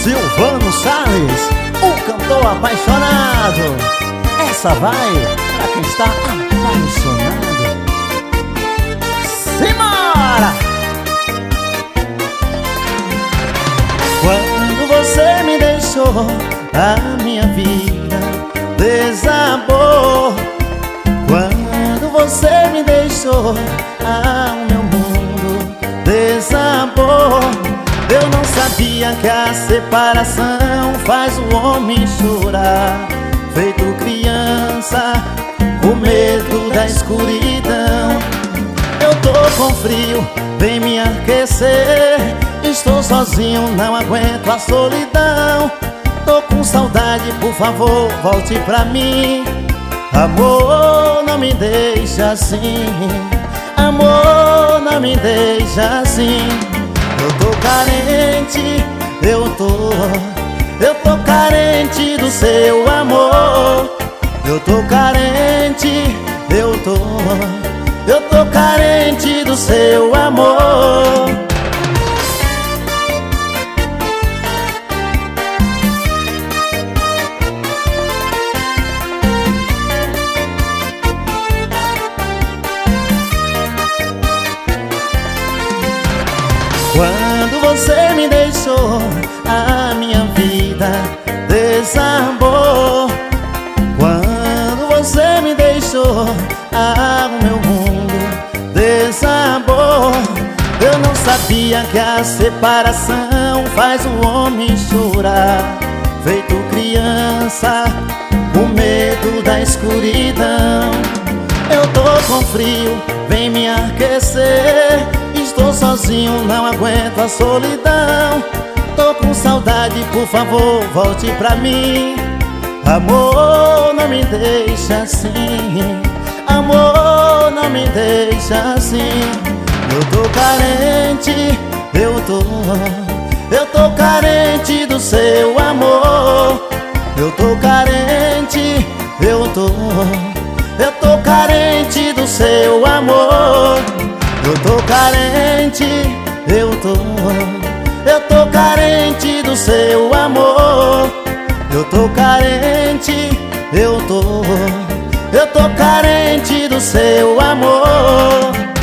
Silvano Salles, o cantor apaixonado. Essa vai pra quem está apaixonado. Simbora! Quando você me deixou, a minha vida desabou. Quando você me deixou, o meu mundo desabou. Eu não sabia que a separação faz o homem chorar, feito criança, com medo da escuridão. Eu tô com frio, vem me aquecer. Estou sozinho, não aguento a solidão. Tô com saudade, por favor, volte pra mim. Amor, não me deixa assim. Amor, não me deixa assim. Eu tô carente, eu tô carente do seu amor. Eu tô carente, eu tô carente do seu amor. Quando você me deixou, a minha vida desabou. Quando você me deixou, o meu mundo desabou. Eu não sabia que a separação faz o homem chorar, feito criança, com medo da escuridão. Eu tô com frio, vem me aquecer. Estou sozinho, não aguento a solidão. Tô com saudade, por favor, volte pra mim. Amor, não me deixa assim. Amor, não me deixa assim. Eu tô carente, eu tô carente do seu amor. Eu tô carente, eu tô carente do seu amor. Eu tô carente, eu tô carente do seu amor. Eu tô carente, eu tô carente do seu amor.